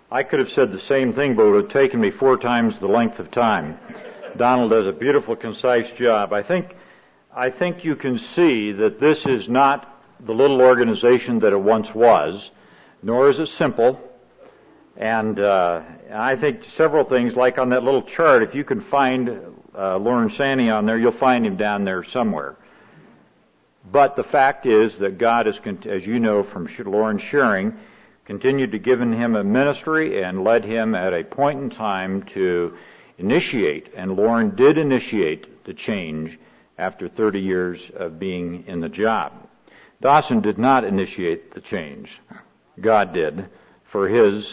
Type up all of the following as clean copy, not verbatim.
I could have said the same thing, but it would have taken me 4 times the length of time. Donald does a beautiful, concise job. I think you can see that this is not the little organization that it once was, nor is it simple. And I think several things, like on that little chart, if you can find Lawrence Sanny on there, you'll find him down there somewhere. But the fact is that God has, as you know from Lawrence sharing, continued to give him a ministry and led him at a point in time to initiate, and Lauren did initiate the change after 30 years of being in the job. Dawson did not initiate the change. God did for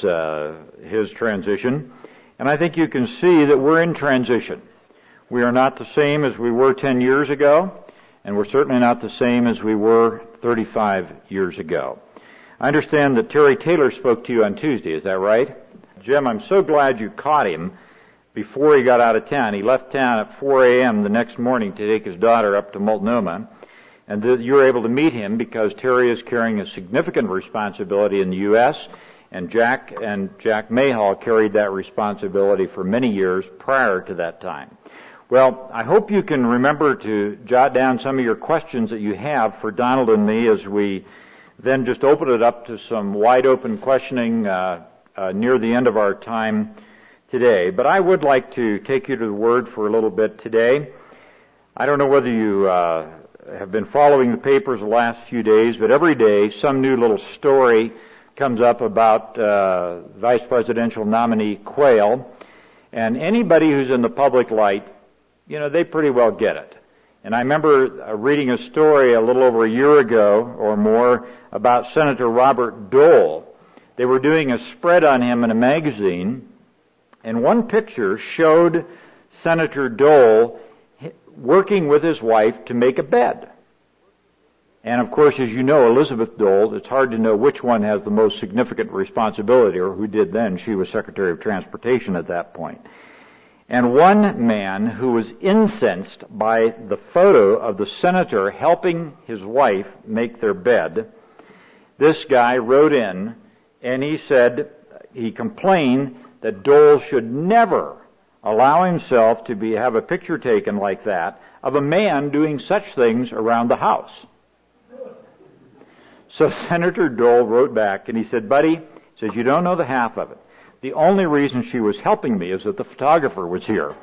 his transition. And I think you can see that we're in transition. We are not the same as we were 10 years ago, and we're certainly not the same as we were 35 years ago. I understand that Terry Taylor spoke to you on Tuesday, is that right? Jim, I'm so glad you caught him before he got out of town. He left town at 4 a.m. the next morning to take his daughter up to Multnomah, and you were able to meet him because Terry is carrying a significant responsibility in the U.S., and Jack Mayhall carried that responsibility for many years prior to that time. Well, I hope you can remember to jot down some of your questions that you have for Donald and me as we then just open it up to some wide open questioning near the end of our time today. But I would like to take you to the Word for a little bit today. I don't know whether you have been following the papers the last few days, but every day some new little story comes up about Vice Presidential nominee Quayle. And anybody who's in the public light, you know, they pretty well get it. And I remember reading a story a little over a year ago or more about Senator Robert Dole. They were doing a spread on him in a magazine, and one picture showed Senator Dole working with his wife to make a bed. And of course, as you know, Elizabeth Dole, it's hard to know which one has the most significant responsibility, or who did then. She was Secretary of Transportation at that point. And one man who was incensed by the photo of the senator helping his wife make their bed, this guy wrote in and he complained that Dole should never allow himself to have a picture taken like that of a man doing such things around the house. So Senator Dole wrote back and he said, "Buddy," says, "you don't know the half of it. The only reason she was helping me is that the photographer was here."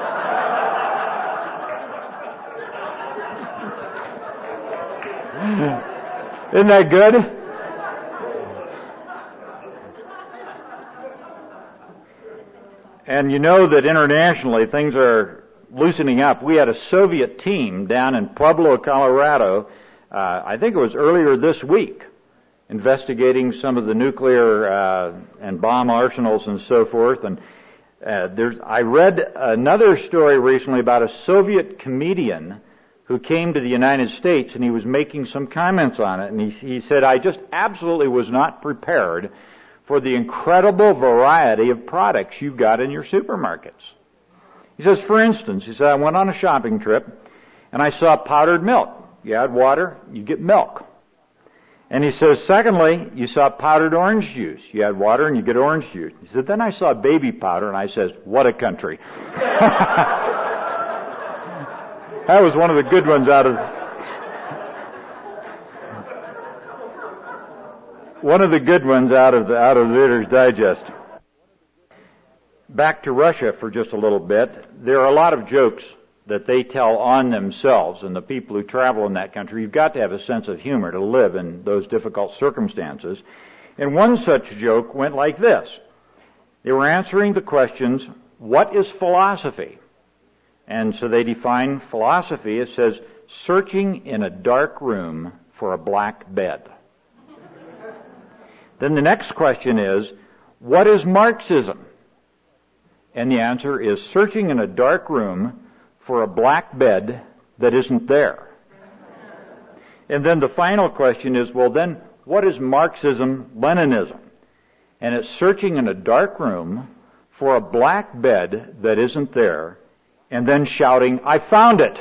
Isn't that good? And you know that internationally things are loosening up. We had a Soviet team down in Pueblo, Colorado, I think it was earlier this week, investigating some of the nuclear and bomb arsenals and so forth. And I read another story recently about a Soviet comedian who came to the United States, and he was making some comments on it. And he said, "I just absolutely was not prepared for the incredible variety of products you've got in your supermarkets." He says, for instance, he said, "I went on a shopping trip, and I saw powdered milk. You add water, you get milk." And he says, secondly, you saw powdered orange juice. You add water and you get orange juice. He said, then I saw baby powder, and I says, what a country. That was one of the good ones out of the Reader's Digest. Back to Russia for just a little bit. There are a lot of jokes that they tell on themselves, and the people who travel in that country. You've got to have a sense of humor to live in those difficult circumstances. And one such joke went like this. They were answering the questions, what is philosophy? And so they define philosophy. It says, searching in a dark room for a black bed. Then the next question is, what is Marxism? And the answer is, searching in a dark room for a black bed that isn't there. And then the final question is, well then, what is Marxism-Leninism? And it's searching in a dark room for a black bed that isn't there, and then shouting, I found it!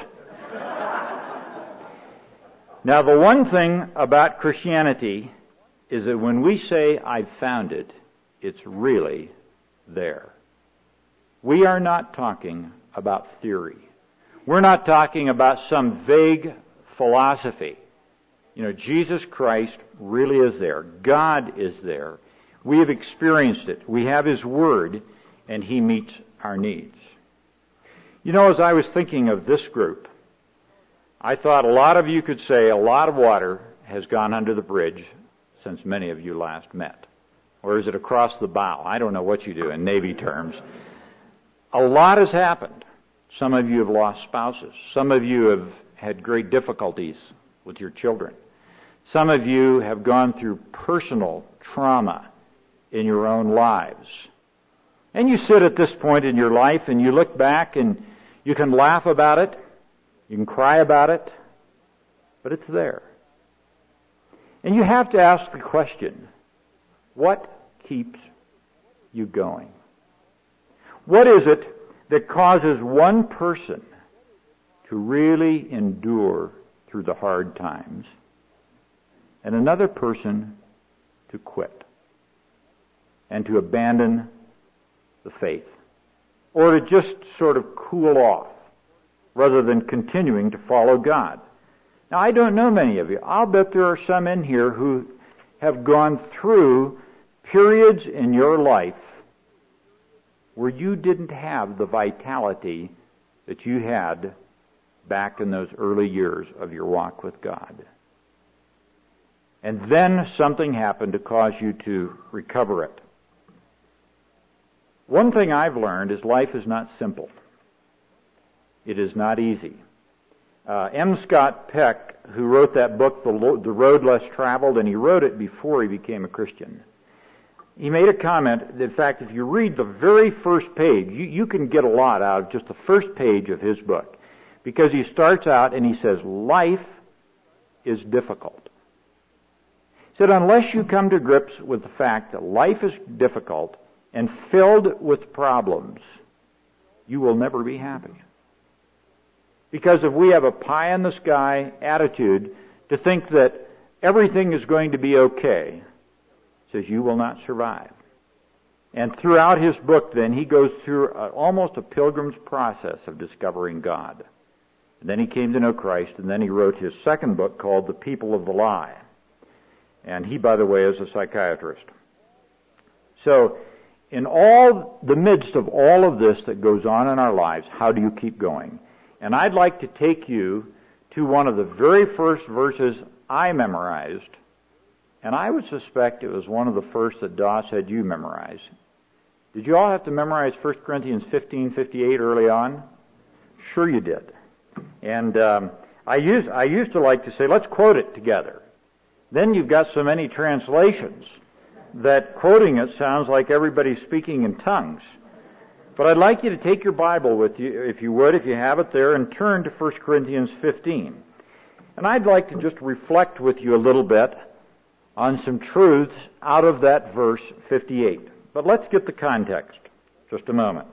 Now the one thing about Christianity is that when we say, I've found it, it's really there. We are not talking about theory. We're not talking about some vague philosophy. Jesus Christ really is there. God is there. We have experienced it. We have His Word, and He meets our needs. As I was thinking of this group, I thought a lot of you could say a lot of water has gone under the bridge since many of you last met. Or is it across the bow? I don't know what you do in Navy terms. A lot has happened. Some of you have lost spouses. Some of you have had great difficulties with your children. Some of you have gone through personal trauma in your own lives. And you sit at this point in your life and you look back and you can laugh about it, you can cry about it, but it's there. And you have to ask the question, what keeps you going? What is it that causes one person to really endure through the hard times and another person to quit and to abandon the faith, or to just sort of cool off rather than continuing to follow God? Now, I don't know many of you. I'll bet there are some in here who have gone through periods in your life where you didn't have the vitality that you had back in those early years of your walk with God. And then something happened to cause you to recover it. One thing I've learned is life is not simple. It is not easy. M. Scott Peck, who wrote that book, The Road Less Traveled, and he wrote it before he became a Christian, he made a comment that, in fact, if you read the very first page, you can get a lot out of just the first page of his book, because he starts out and he says, life is difficult. He said, unless you come to grips with the fact that life is difficult and filled with problems, you will never be happy. Because if we have a pie-in-the-sky attitude to think that everything is going to be okay, says you will not survive. And throughout his book, then, he goes through almost a pilgrim's process of discovering God. And then he came to know Christ, and then he wrote his second book called The People of the Lie. And he, by the way, is a psychiatrist. So, in all the midst of all of this that goes on in our lives, how do you keep going? And I'd like to take you to one of the very first verses I memorized, and I would suspect it was one of the first that Doss had you memorize. Did you all have to memorize 1 Corinthians 15:58 early on? Sure you did. And I used to like to say, let's quote it together. Then you've got so many translations that quoting it sounds like everybody's speaking in tongues. But I'd like you to take your Bible with you, if you would, if you have it there, and turn to 1 Corinthians 15. And I'd like to just reflect with you a little bit on some truths out of that verse 58. But let's get the context. Just a moment.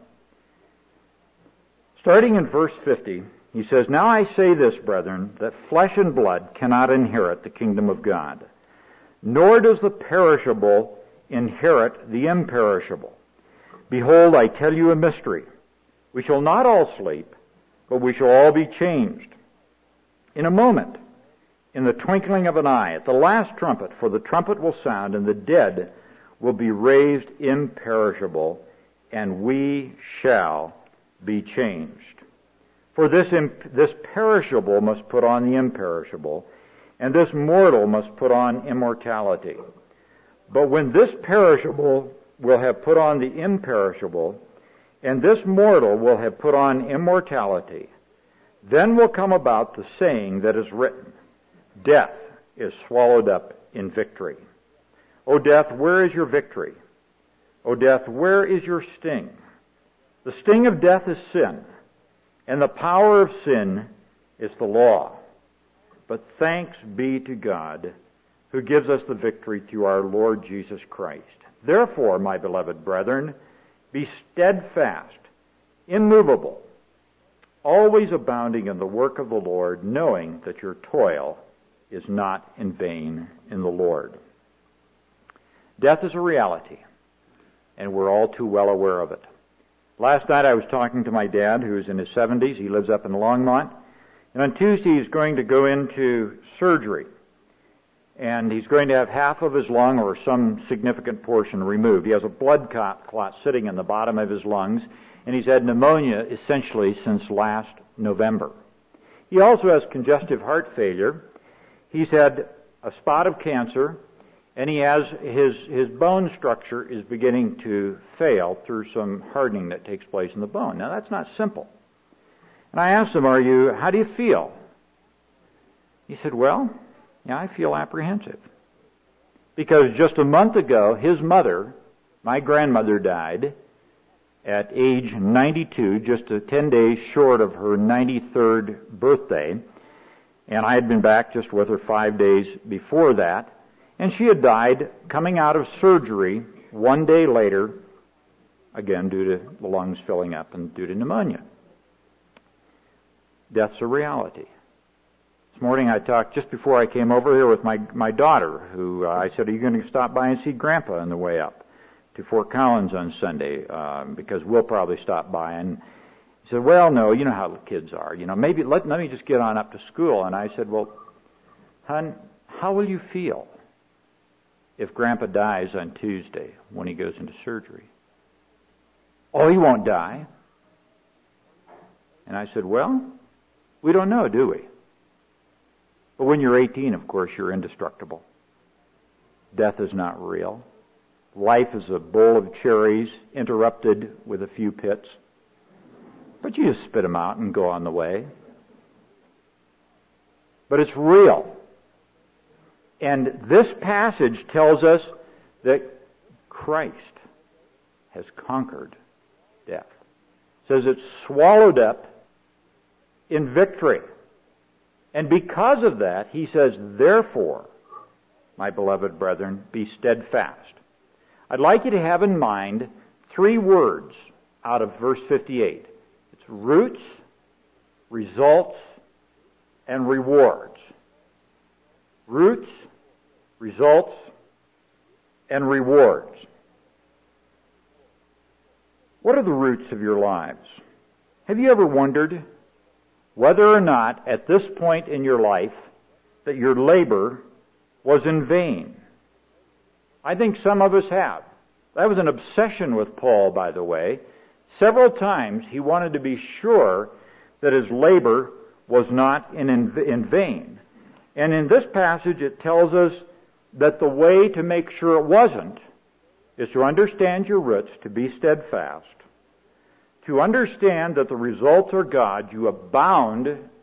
Starting in verse 50, he says, Now I say this, brethren, that flesh and blood cannot inherit the kingdom of God, nor does the perishable inherit the imperishable. Behold, I tell you a mystery. We shall not all sleep, but we shall all be changed. In a moment, in the twinkling of an eye, at the last trumpet, for the trumpet will sound, and the dead will be raised imperishable, and we shall be changed. For this perishable must put on the imperishable, and this mortal must put on immortality. But when this perishable will have put on the imperishable, and this mortal will have put on immortality, then will come about the saying that is written, Death is swallowed up in victory. O death, where is your victory? O death, where is your sting? The sting of death is sin, and the power of sin is the law. But thanks be to God, who gives us the victory through our Lord Jesus Christ. Therefore, my beloved brethren, be steadfast, immovable, always abounding in the work of the Lord, knowing that your toil is not in vain in the Lord. Death is a reality. and we're all too well aware of it. Last night I was talking to my dad, who's in his 70s. He lives up in Longmont. And on Tuesday he's going to go into surgery. And he's going to have half of his lung or some significant portion removed. He has a blood clot sitting in the bottom of his lungs, and he's had pneumonia essentially since last November. He also has congestive heart failure. He's had a spot of cancer, and he has his bone structure is beginning to fail through some hardening that takes place in the bone. Now that's not simple. And I asked him, how do you feel? He said, well, yeah, I feel apprehensive. Because just a month ago, his mother, my grandmother, died at age 92, just 10 days short of her 93rd birthday. And I had been back just with her 5 days before that. And she had died coming out of surgery 1 day later, again due to the lungs filling up and due to pneumonia. Death's a reality. This morning I talked just before I came over here with my daughter, who I said, are you going to stop by and see Grandpa on the way up to Fort Collins on Sunday? Because we'll probably stop by. And he said, well, no, you know how the kids are. Maybe let me just get on up to school. And I said, well, hon, how will you feel if Grandpa dies on Tuesday when he goes into surgery? Oh, he won't die. And I said, well, we don't know, do we? But when you're 18, of course, you're indestructible. Death is not real. Life is a bowl of cherries interrupted with a few pits. But you just spit them out and go on the way. But it's real. And this passage tells us that Christ has conquered death. It says it's swallowed up in victory. And because of that, he says, therefore, my beloved brethren, be steadfast. I'd like you to have in mind 3 words out of verse 58. It's roots, results, and rewards. Roots, results, and rewards. What are the roots of your lives? Have you ever wondered whether or not at this point in your life that your labor was in vain? I think some of us have. That was an obsession with Paul, by the way. Several times he wanted to be sure that his labor was not in vain. And in this passage it tells us that the way to make sure it wasn't is to understand your roots, to be steadfast, to understand that the results are God, you abound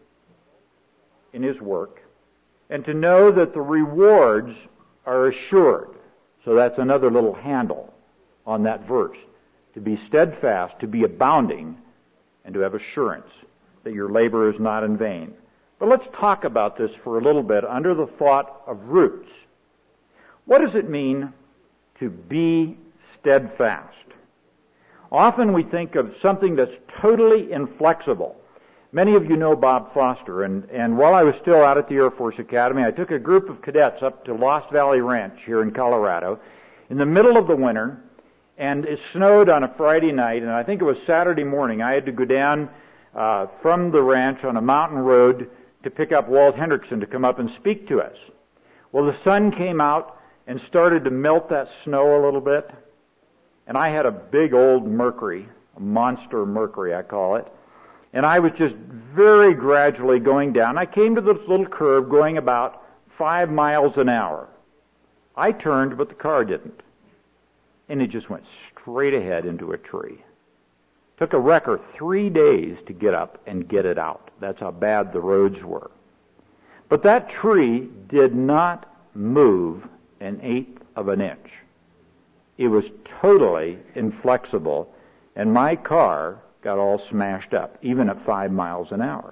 in His work, and to know that the rewards are assured. So that's another little handle on that verse. To be steadfast, to be abounding, and to have assurance that your labor is not in vain. But let's talk about this for a little bit under the thought of roots. What does it mean to be steadfast? Often we think of something that's totally inflexible. Many of you know Bob Foster, and while I was still out at the Air Force Academy, I took a group of cadets up to Lost Valley Ranch here in Colorado in the middle of the winter, and it snowed on a Friday night, and I think it was Saturday morning. I had to go down from the ranch on a mountain road to pick up Walt Hendrickson to come up and speak to us. Well, the sun came out and started to melt that snow a little bit, and I had a big old Mercury, a monster Mercury I call it, and I was just very gradually going down. I came to this little curve going about 5 miles an hour. I turned, but the car didn't. And it just went straight ahead into a tree. Took a wrecker 3 days to get up and get it out. That's how bad the roads were. But that tree did not move an eighth of an inch. It was totally inflexible, and my car got all smashed up, even at 5 miles an hour.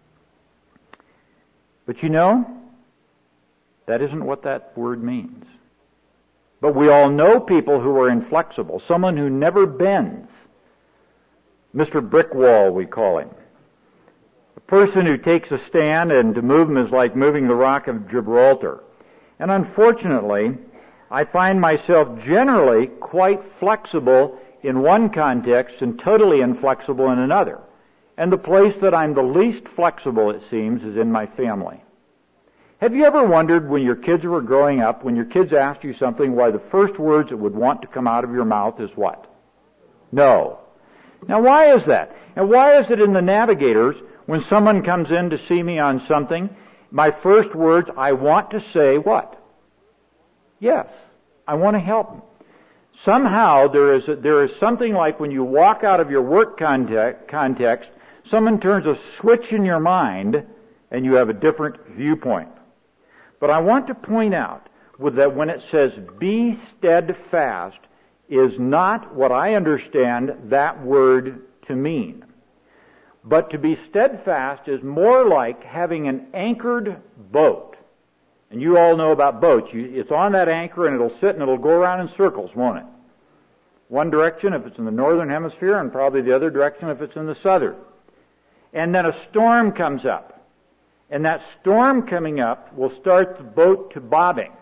But you know, that isn't what that word means. But we all know people who are inflexible, someone who never bends. Mr. Brickwall, we call him. A person who takes a stand, and to move him is like moving the rock of Gibraltar. And unfortunately, I find myself generally quite flexible in one context and totally inflexible in another. And the place that I'm the least flexible, it seems, is in my family. Have you ever wondered when your kids were growing up, when your kids asked you something, why the first words that would want to come out of your mouth is what? No. Now why is that? And why is it in the Navigators, when someone comes in to see me on something, my first words, I want to say what? Yes. I want to help them. Somehow there is something like when you walk out of your work context, someone turns a switch in your mind and you have a different viewpoint. But I want to point out that when it says be steadfast is not what I understand that word to mean. But to be steadfast is more like having an anchored boat. And you all know about boats. It's on that anchor and it'll sit and it'll go around in circles, won't it? One direction if it's in the northern hemisphere and probably the other direction if it's in the southern. And then a storm comes up. And that storm coming up will start the boat to bobbing.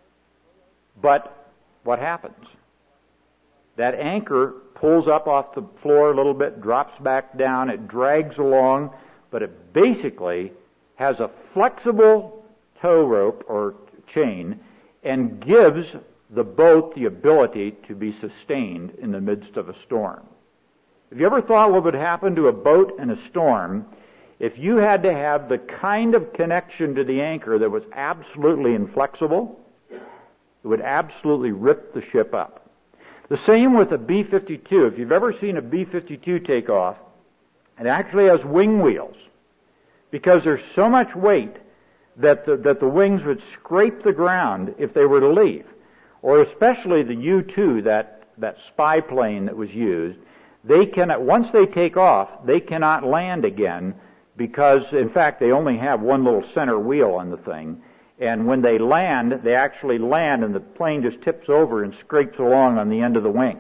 But what happens? That anchor pulls up off the floor a little bit, drops back down, it drags along, but it basically has a flexible tow rope or chain and gives the boat the ability to be sustained in the midst of a storm. Have you ever thought what would happen to a boat in a storm if you had to have the kind of connection to the anchor that was absolutely inflexible? It would absolutely rip the ship up. The same with a B-52. If you've ever seen a B-52 take off, it actually has wing wheels because there's so much weight that the wings would scrape the ground if they were to leave. Or especially the U-2, that spy plane that was used, they cannot, once they take off, they cannot land again because, in fact, they only have one little center wheel on the thing. And when they land, they actually land and the plane just tips over and scrapes along on the end of the wing.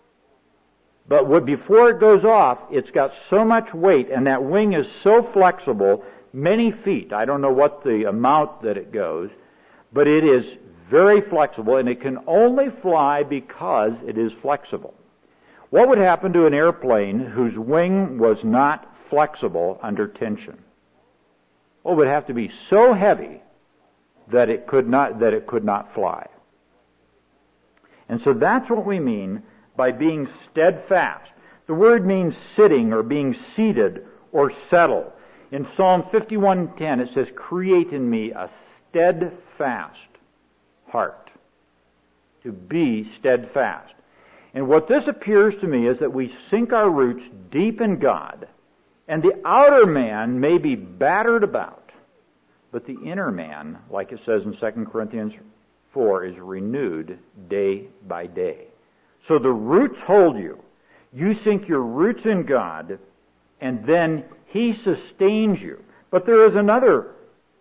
But before it goes off, it's got so much weight and that wing is so flexible, many feet. I don't know what the amount that it goes, but it is very flexible and it can only fly because it is flexible. What would happen to an airplane whose wing was not flexible under tension? Well, it would have to be so heavy that it could not fly. And so that's what we mean by being steadfast. The word means sitting or being seated or settled. In Psalm 51:10 it says, create in me a steadfast heart. To be steadfast. And what this appears to me is that we sink our roots deep in God, and the outer man may be battered about, but the inner man, like it says in 2 Corinthians 4, is renewed day by day. So the roots hold you. You sink your roots in God, and then He sustains you. But there is another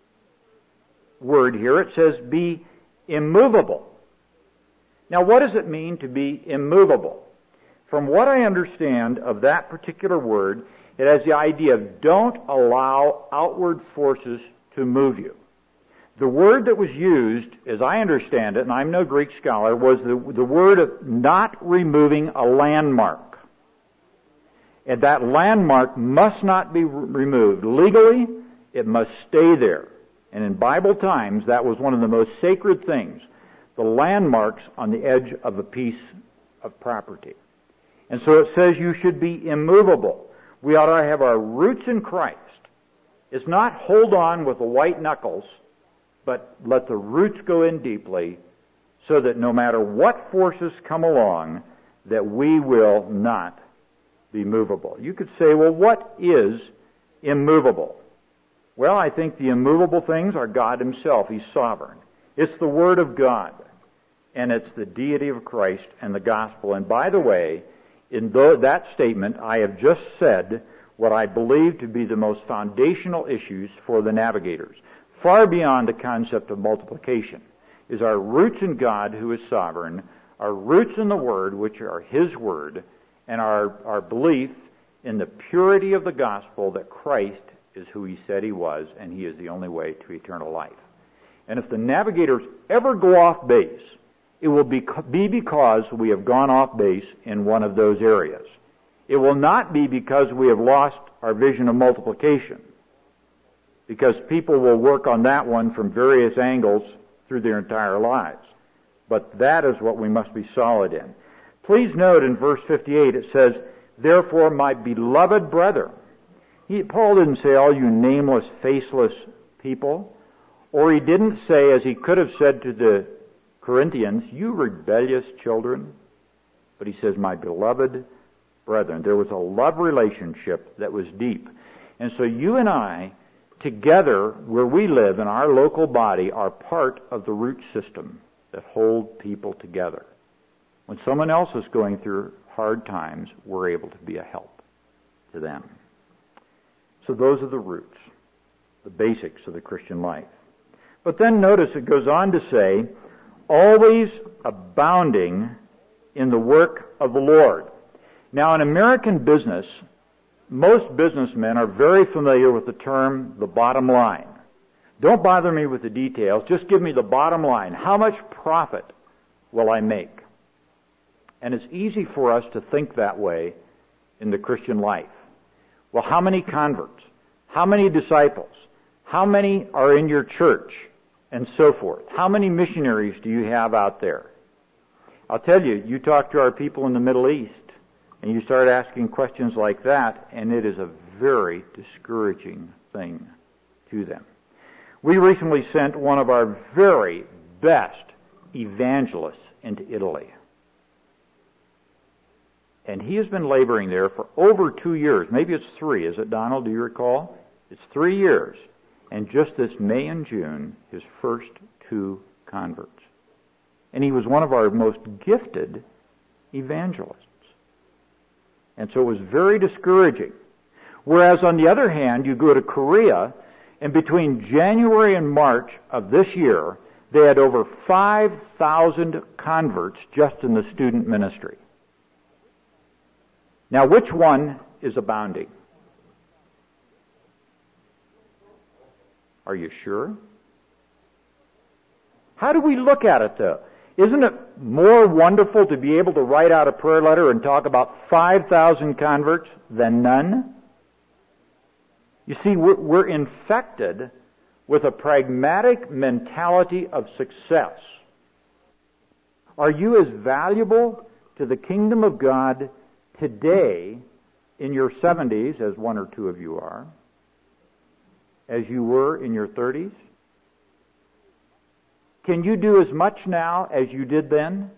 word here. It says be immovable. Now what does it mean to be immovable? From what I understand of that particular word, it has the idea of don't allow outward forces to move you. The word that was used, as I understand it, and I'm no Greek scholar, was the word of not removing a landmark. And that landmark must not be removed. Legally, it must stay there. And in Bible times, that was one of the most sacred things, the landmarks on the edge of a piece of property. And so it says you should be immovable. We ought to have our roots in Christ. It's not hold on with the white knuckles, but let the roots go in deeply so that no matter what forces come along, that we will not be movable. You could say, well, what is immovable? Well, I think the immovable things are God Himself. He's sovereign. It's the Word of God, and it's the deity of Christ and the gospel. And by the way, in that statement, I have just said what I believe to be the most foundational issues for the navigators. Far beyond the concept of multiplication is our roots in God, who is sovereign, our roots in the Word, which are His Word, and our belief in the purity of the gospel that Christ is who He said He was, and He is the only way to eternal life. And if the navigators ever go off base it will be because we have gone off base in one of those areas. It will not be because we have lost our vision of multiplication, because people will work on that one from various angles through their entire lives. But that is what we must be solid in. Please note in verse 58 it says, "Therefore, my beloved brethren." Paul didn't say, "All you nameless, faceless people," or he didn't say, as he could have said to the Corinthians, "You rebellious children," but he says, "My beloved brethren." There was a love relationship that was deep. And so you and I, together, where we live in our local body, are part of the root system that hold people together. When someone else is going through hard times, we're able to be a help to them. So those are the roots, the basics of the Christian life. But then notice it goes on to say, always abounding in the work of the Lord. Now, in American business, most businessmen are very familiar with the term, the bottom line. Don't bother me with the details, just give me the bottom line. How much profit will I make? And it's easy for us to think that way in the Christian life. Well, how many converts? How many disciples? How many are in your church? And so forth. How many missionaries do you have out there? I'll tell you, you talk to our people in the Middle East, and you start asking questions like that, and it is a very discouraging thing to them. We recently sent one of our very best evangelists into Italy. And he has been laboring there for over 2 years. Maybe it's 3. Is it, Donald? Do you recall? It's 3 years. And just this May and June, his first 2 converts. And he was one of our most gifted evangelists. And so it was very discouraging. Whereas on the other hand, you go to Korea, and between January and March of this year, they had over 5,000 converts just in the student ministry. Now, which one is abounding? Are you sure? How do we look at it, though? Isn't it more wonderful to be able to write out a prayer letter and talk about 5,000 converts than none? You see, we're infected with a pragmatic mentality of success. Are you as valuable to the kingdom of God today in your 70s, as 1 or 2 of you are, as you were in your 30s? Can you do as much now as you did then?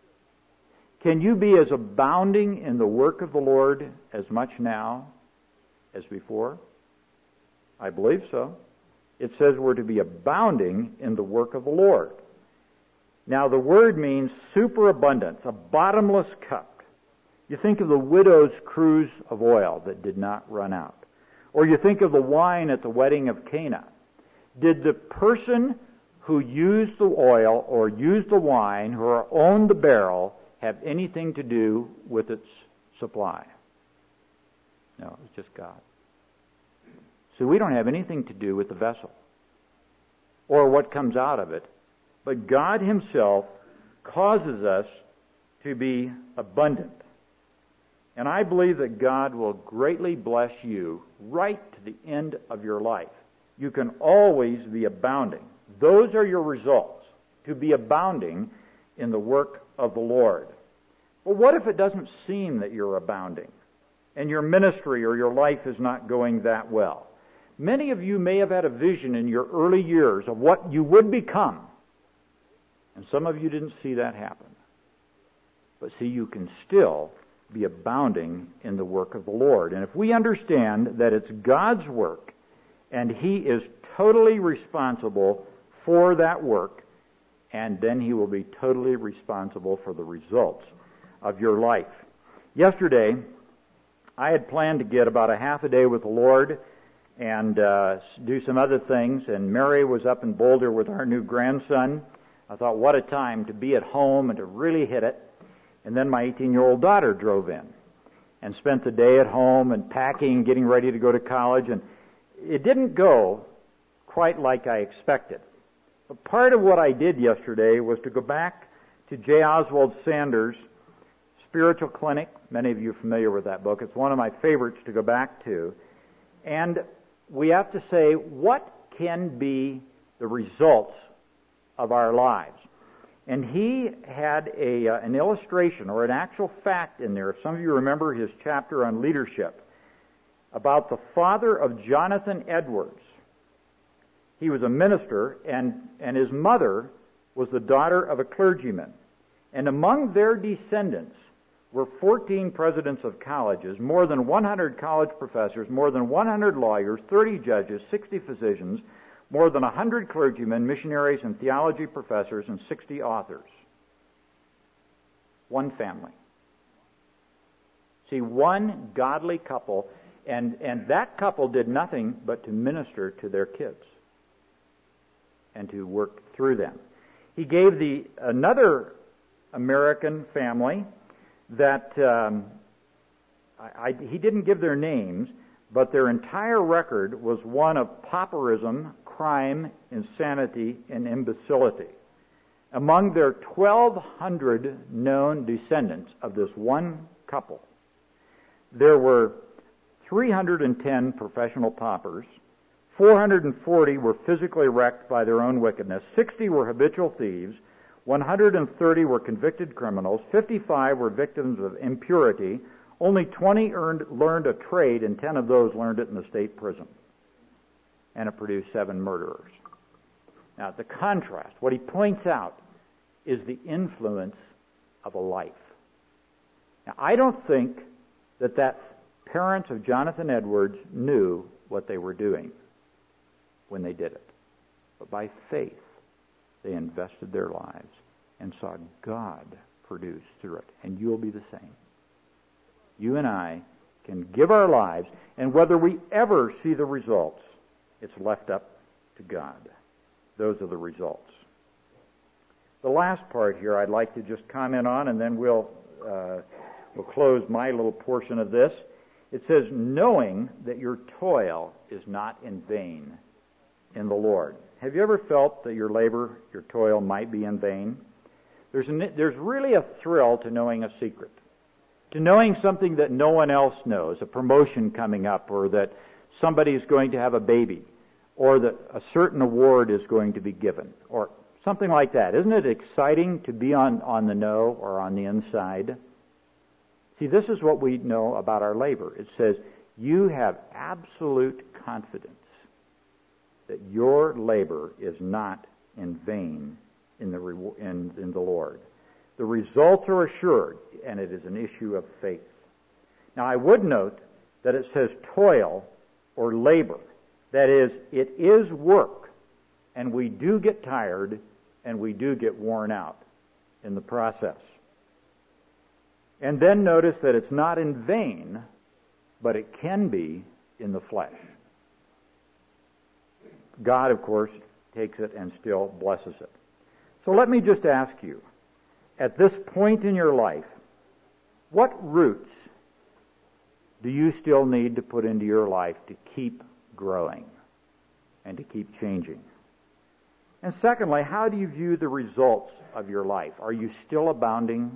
Can you be as abounding in the work of the Lord as much now as before? I believe so. It says we're to be abounding in the work of the Lord. Now the word means superabundance, a bottomless cup. You think of the widow's cruse of oil that did not run out. Or you think of the wine at the wedding of Cana. Did the person who used the oil or used the wine, who owned the barrel, have anything to do with its supply? No, it was just God. So we don't have anything to do with the vessel or what comes out of it, but God Himself causes us to be abundant. And I believe that God will greatly bless you right to the end of your life. You can always be abounding. Those are your results, to be abounding in the work of the Lord. But what if it doesn't seem that you're abounding, and your ministry or your life is not going that well? Many of you may have had a vision in your early years of what you would become, and some of you didn't see that happen. But see, you can still be abounding in the work of the Lord. And if we understand that it's God's work, and He is totally responsible for that work, and then He will be totally responsible for the results of your life. Yesterday, I had planned to get about a half a day with the Lord and do some other things, and Mary was up in Boulder with our new grandson. I thought, what a time to be at home and to really hit it. And then my 18-year-old daughter drove in and spent the day at home and packing, getting ready to go to college, and it didn't go quite like I expected. But part of what I did yesterday was to go back to J. Oswald Sanders' Spiritual Clinic. Many of you are familiar with that book. It's one of my favorites to go back to. And we have to say, what can be the results of our lives? And he had an illustration or an actual fact in there. Some of you remember his chapter on leadership about the father of Jonathan Edwards. He was a minister, and his mother was the daughter of a clergyman. And among their descendants were 14 presidents of colleges, more than 100 college professors, more than 100 lawyers, 30 judges, 60 physicians, more than 100 clergymen, missionaries, and theology professors, and 60 authors. One family. See, one godly couple, and that couple did nothing but to minister to their kids and to work through them. He gave another American family that he didn't give their names, but their entire record was one of pauperism, crime, insanity, and imbecility. Among their 1,200 known descendants of this one couple, there were 310 professional paupers, 440 were physically wrecked by their own wickedness, 60 were habitual thieves, 130 were convicted criminals, 55 were victims of impurity, only 20 learned a trade, and 10 of those learned it in the state prison. And it produced 7 murderers. Now, the contrast, what he points out, is the influence of a life. Now, I don't think that parents of Jonathan Edwards knew what they were doing when they did it. But by faith, they invested their lives and saw God produce through it. And you'll be the same. You and I can give our lives, and whether we ever see the results, it's left up to God. Those are the results. The last part here I'd like to just comment on, and then we'll close my little portion of this. It says, knowing that your toil is not in vain in the Lord. Have you ever felt that your labor, your toil might be in vain? There's really a thrill to knowing a secret, to knowing something that no one else knows, a promotion coming up, or that somebody's going to have a baby, or that a certain award is going to be given, or something like that. Isn't it exciting to be on the know or on the inside? See, this is what we know about our labor. It says, you have absolute confidence that your labor is not in vain in the Lord. The results are assured, and it is an issue of faith. Now, I would note that it says toil or labor. That is, it is work, and we do get tired, and we do get worn out in the process. And then notice that it's not in vain, but it can be in the flesh. God, of course, takes it and still blesses it. So let me just ask you, at this point in your life, what roots do you still need to put into your life to keep growing and to keep changing? And secondly, how do you view the results of your life? Are you still abounding?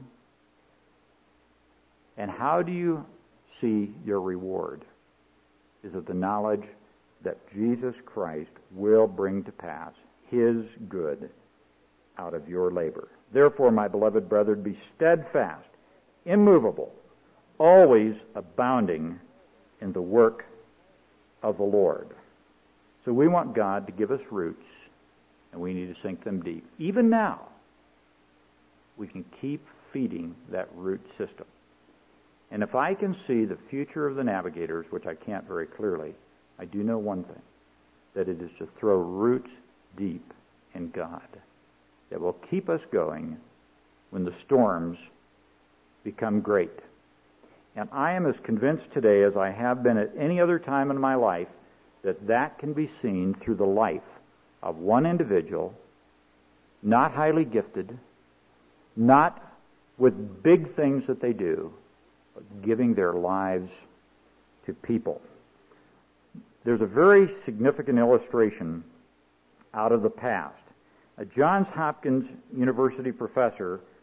And how do you see your reward? Is it the knowledge that Jesus Christ will bring to pass His good out of your labor? Therefore, my beloved brethren, be steadfast, immovable, always abounding in the work of the Lord. So we want God to give us roots, and we need to sink them deep. Even now, we can keep feeding that root system. And if I can see the future of the Navigators, which I can't very clearly, I do know one thing, that it is to throw roots deep in God that will keep us going when the storms become great. And I am as convinced today as I have been at any other time in my life that can be seen through the life of one individual, not highly gifted, not with big things that they do, but giving their lives to people. There's a very significant illustration out of the past. A Johns Hopkins University professor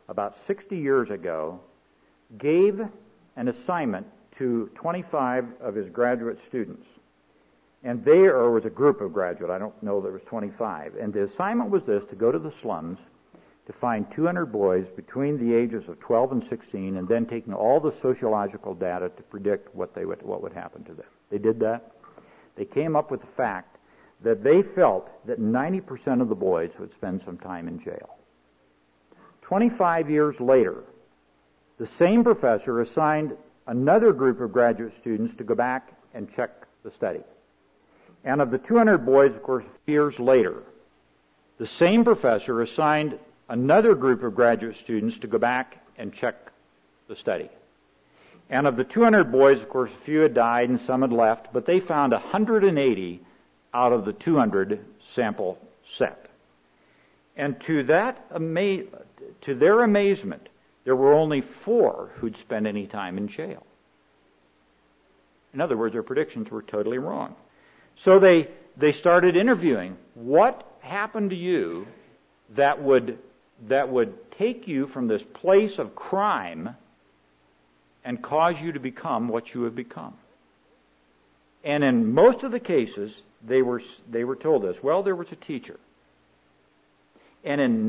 about 60 years ago, gave an assignment to 25 of his graduate students. And there was a group of graduate, I don't know there was 25. And the assignment was this, to go to the slums, to find 200 boys between the ages of 12 and 16, and then taking all the sociological data to predict what would happen to them. They did that. They came up with the fact that they felt that 90% of the boys would spend some time in jail. 25 years later, the same professor assigned another group of graduate students to go back and check the study. And of the 200 boys, of course, years later, the same professor assigned another group of graduate students to go back and check the study. And of the 200 boys, of course, a few had died and some had left, but they found 180 out of the 200 sample set. And to their amazement, there were only 4 who'd spent any time in jail. In other words, their predictions were totally wrong. So they started interviewing. What happened to you that would take you from this place of crime and cause you to become what you have become? And in most of the cases, they were told this. Well, there was a teacher. And in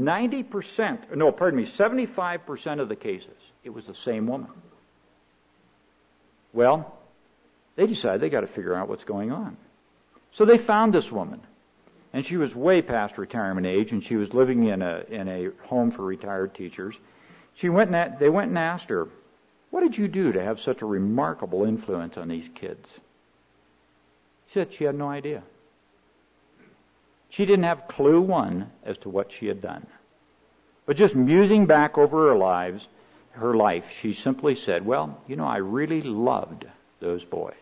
75% of the cases, it was the same woman. Well, they decided they got to figure out what's going on. So they found this woman. And she was way past retirement age, and she was living in a home for retired teachers. They went and asked her, "What did you do to have such a remarkable influence on these kids?" She said she had no idea. She didn't have clue one as to what she had done. But just musing back over her life, she simply said, "Well, I really loved those boys."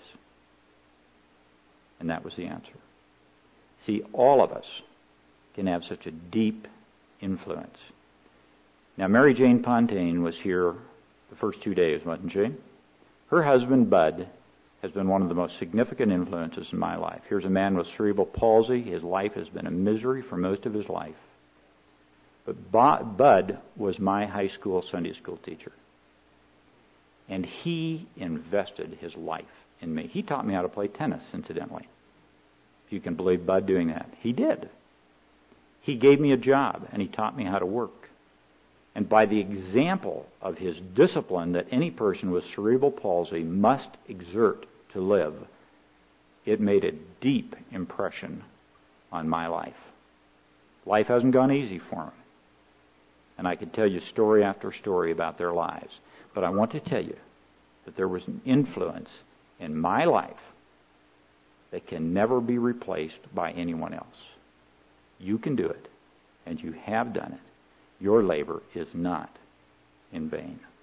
And that was the answer. See, all of us can have such a deep influence. Now, Mary Jane Pontaine was here the first 2 days, wasn't she? Her husband, Bud, has been one of the most significant influences in my life. Here's a man with cerebral palsy. His life has been a misery for most of his life. But Bud was my high school Sunday school teacher. And he invested his life in me. He taught me how to play tennis, incidentally. If you can believe Bud doing that. He did. He gave me a job, and he taught me how to work. And by the example of his discipline that any person with cerebral palsy must exert to live, it made a deep impression on my life. Life hasn't gone easy for him. And I could tell you story after story about their lives. But I want to tell you that there was an influence in my life that can never be replaced by anyone else. You can do it, and you have done it. Your labor is not in vain.